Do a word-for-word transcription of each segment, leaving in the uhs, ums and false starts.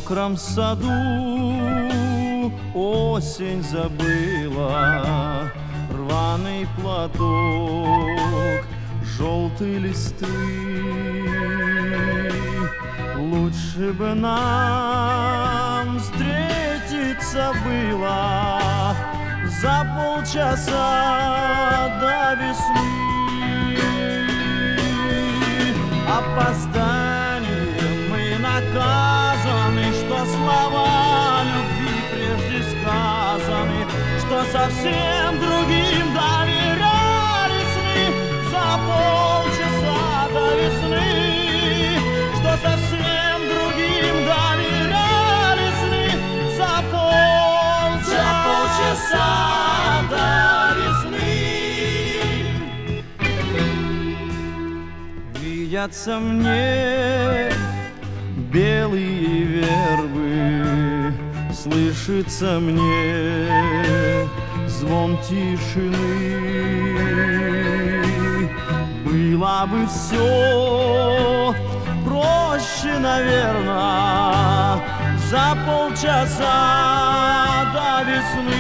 мокром саду осень забыла рваный платок, желтые листы. Лучше бы нам встретиться было за полчаса до весны. Опозданием мы наказаны, что слова любви прежде сказаны, что совсем другим доверяли сны за полчаса до весны, что совсем другим доверяли сны за полчаса, за полчаса до весны. Видятся мне белые вербы, слышится мне звон тишины. Было бы все проще, наверное, за полчаса до весны.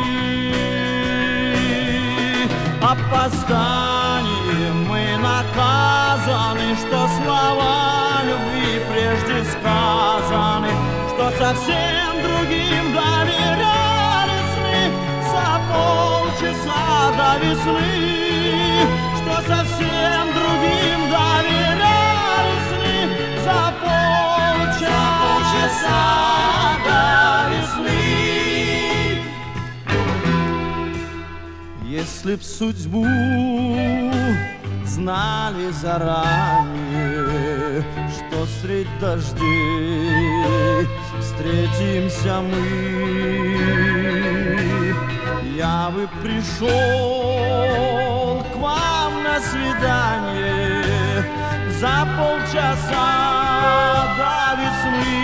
Опозданием мы наказаны, что слова любви прежде сказаны, что совсем другим доверяли сны за полчаса до весны, что совсем другим доверяли сны за полчаса до весны. Если б судьбу знали заранее, что средь дождей встретимся мы, я бы пришел к вам на свидание за полчаса до весны.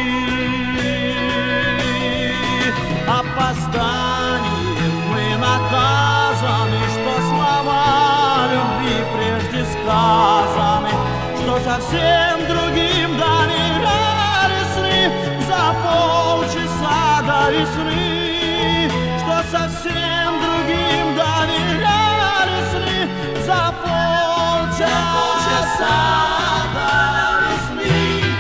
Опозданием мы наказаны, что слова любви прежде сказаны, что совсем другим доверяли сны за полчаса до весны, что совсем другим доверяли сны за полчаса до весны.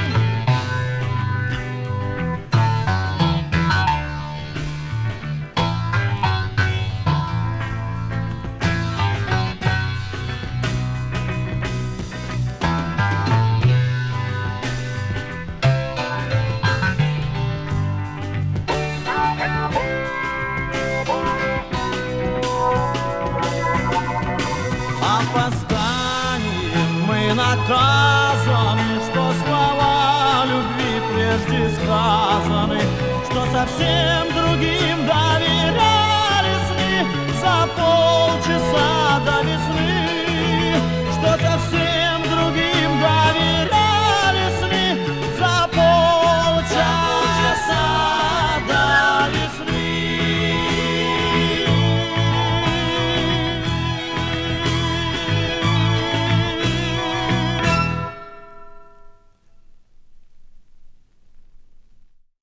Опозданием мы наказаны, что слова любви прежде сказаны, что совсем другим доверяли сны за полчаса до весны.